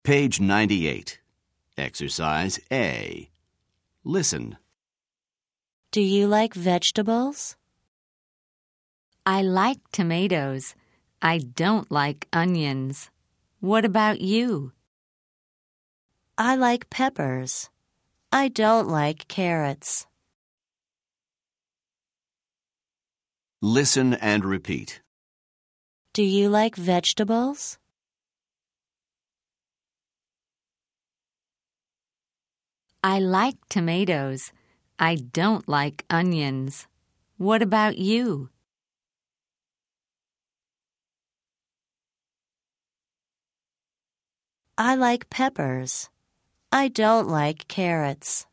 Page 98. Exercise A. Listen. Do you like vegetables? I like tomatoes. I don't like onions. What about you? I like peppers. I don't like carrots. Listen and repeat. Do you like vegetables? I like tomatoes. I don't like onions. What about you? I like peppers. I don't like carrots.